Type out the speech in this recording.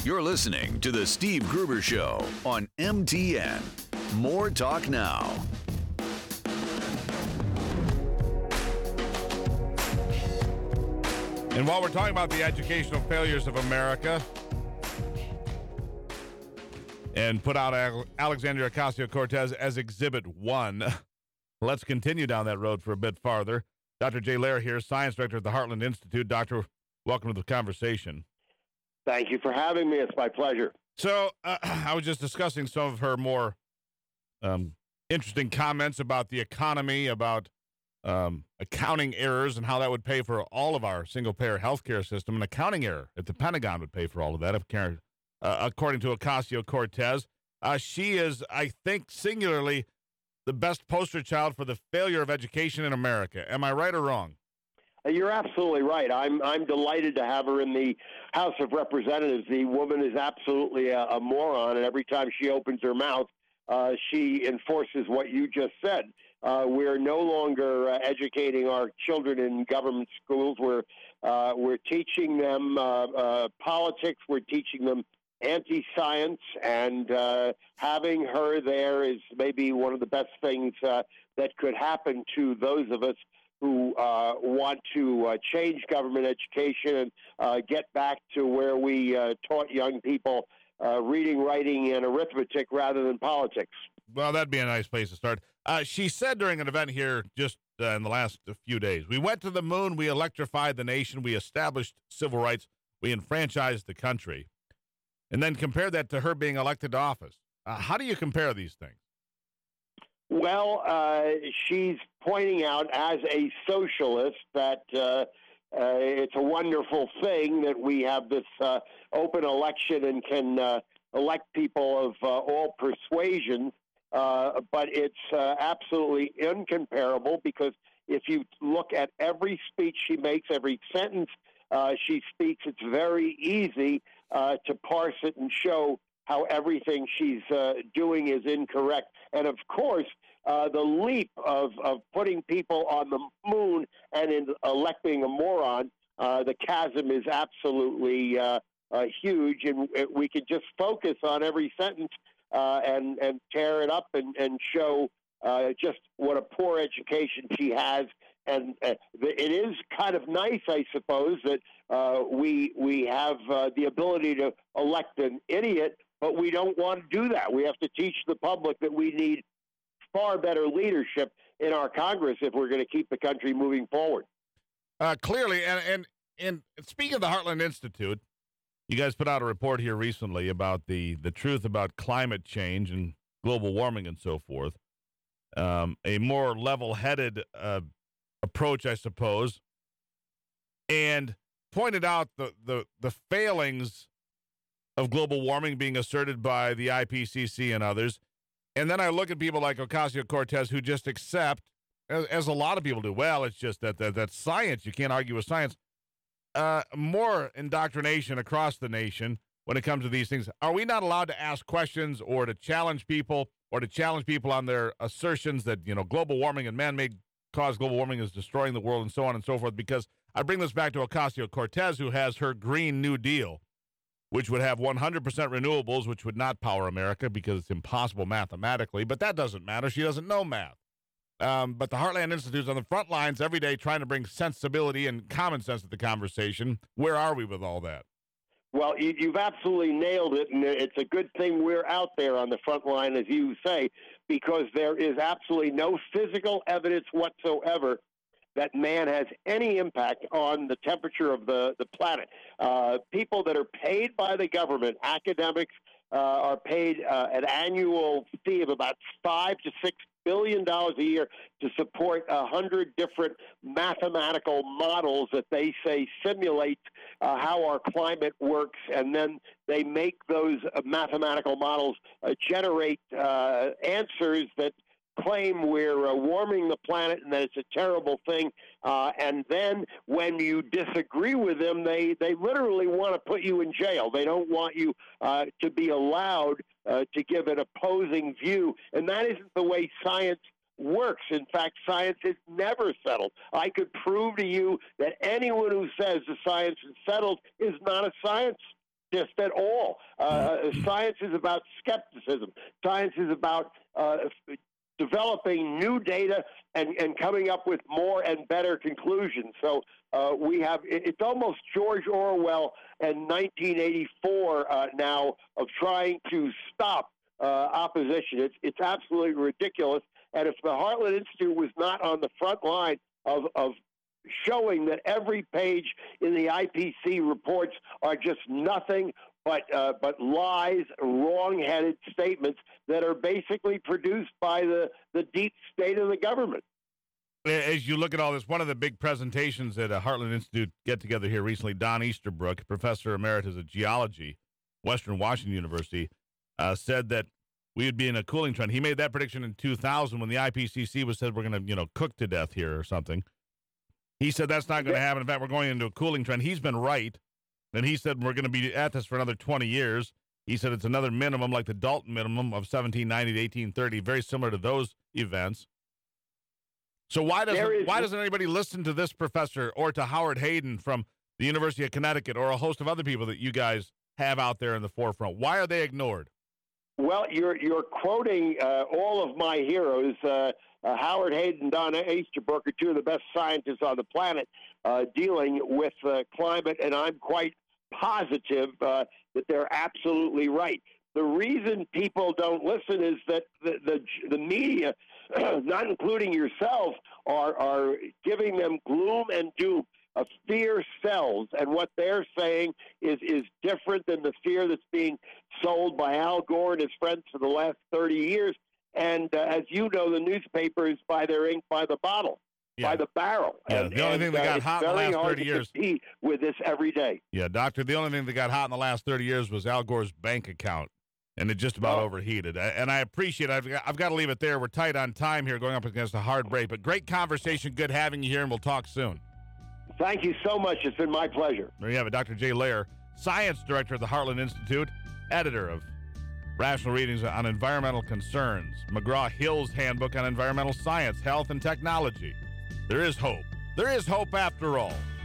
You're listening to The Steve Gruber Show on MTN. More talk now. And while we're talking about the educational failures of America and put out Alexandria Ocasio-Cortez as Exhibit 1, let's continue down that road for a bit farther. Dr. Jay Lehr here, Science Director at the Heartland Institute. Doctor, welcome to the conversation. Thank you for having me. It's my pleasure. So I was just discussing some of her more interesting comments about the economy, about accounting errors and how that would pay for all of our single-payer healthcare system. An accounting error at the Pentagon would pay for all of that, according to Ocasio-Cortez. She is, I think, singularly the best poster child for the failure of education in America. Am I right or wrong? You're absolutely right. I'm delighted to have her in the House of Representatives. The woman is absolutely a moron, and every time she opens her mouth, she enforces what you just said. We're no longer educating our children in government schools. We're teaching them politics. We're teaching them anti-science, and having her there is maybe one of the best things that could happen to those of us who want to change government education and get back to where we taught young people reading, writing, and arithmetic rather than politics. Well, that'd be a nice place to start. She said during an event here just in the last few days, we went to the moon, we electrified the nation, we established civil rights, we enfranchised the country, and then compare that to her being elected to office. How do you compare these things? Well, she's pointing out as a socialist that it's a wonderful thing that we have this open election and can elect people of all persuasions, but it's absolutely incomparable because if you look at every speech she makes, every sentence she speaks, it's very easy to parse it and show how everything she's doing is incorrect. And, of course, the leap of putting people on the moon and in electing a moron, the chasm is absolutely huge, and we could just focus on every sentence and tear it up and show just what a poor education she has. And it is kind of nice, I suppose, that we have the ability to elect an idiot, but we don't want to do that. We have to teach the public that we need far better leadership in our Congress if we're going to keep the country moving forward. Clearly, and speaking of the Heartland Institute, you guys put out a report here recently about the truth about climate change and global warming and so forth. A more level-headed approach, I suppose, and pointed out the failings of global warming being asserted by the IPCC and others. And then I look at people like Ocasio-Cortez who just accept, as a lot of people do, well, it's just that's science. You can't argue with science. More indoctrination across the nation when it comes to these things. Are we not allowed to ask questions or to challenge people on their assertions that, global warming and man-made cause global warming is destroying the world and so on and so forth? Because I bring this back to Ocasio-Cortez, who has her Green New Deal, which would have 100% renewables, which would not power America because it's impossible mathematically. But that doesn't matter. She doesn't know math. But the Heartland Institute is on the front lines every day trying to bring sensibility and common sense to the conversation. Where are we with all that? Well, you've absolutely nailed it, and it's a good thing we're out there on the front line, as you say, because there is absolutely no physical evidence whatsoever that man has any impact on the temperature of the planet. People that are paid by the government, academics, are paid an annual fee of about $5 to $6 billion a year to support 100 different mathematical models that they say simulate how our climate works, and then they make those mathematical models generate answers that claim we're warming the planet and that it's a terrible thing. And then when you disagree with them, they literally want to put you in jail. They don't want you to be allowed to give an opposing view. And that isn't the way science works. In fact, science is never settled. I could prove to you that anyone who says the science is settled is not a science at all. Science is about skepticism. Science is about developing new data and coming up with more and better conclusions. So it's almost George Orwell and 1984 now of trying to stop opposition. It's absolutely ridiculous. And if the Heartland Institute was not on the front line of showing that every page in the IPC reports are just nothing but lies, wrong-headed statements that are basically produced by the deep state of the government. As you look at all this, one of the big presentations at a Heartland Institute get-together here recently, Don Easterbrook, professor emeritus of geology, Western Washington University, said that we would be in a cooling trend. He made that prediction in 2000 when the IPCC was said we're going to, cook to death here or something. He said that's not going to happen. In fact, we're going into a cooling trend. He's been right. And he said we're going to be at this for another 20 years. He said it's another minimum like the Dalton minimum of 1790 to 1830, very similar to those events. So why doesn't anybody listen to this professor or to Howard Hayden from the University of Connecticut or a host of other people that you guys have out there in the forefront? Why are they ignored? Well, you're quoting all of my heroes. Howard Hayden, Don Easterbrook are two of the best scientists on the planet dealing with climate, and I'm quite positive that they're absolutely right. The reason people don't listen is that the media, not including yourself, are giving them gloom and doom. Fear sells, and what they're saying is different than the fear that's being sold by Al Gore and his friends for the last 30 years. And as you know, the newspapers buy their ink by the bottle, by the barrel. Yeah, and, the only thing that got hot in the last 30 years. Compete with this every day. Yeah, Doctor, the only thing that got hot in the last 30 years was Al Gore's bank account, and it just about overheated. And I appreciate it. I've got to leave it there. We're tight on time here, going up against a hard break. But great conversation. Good having you here, and we'll talk soon. Thank you so much. It's been my pleasure. There you have it, Dr. Jay Lehr, Science Director of the Heartland Institute, editor of Rational Readings on Environmental Concerns, McGraw-Hill's Handbook on Environmental Science, Health, and Technology. There is hope. There is hope after all.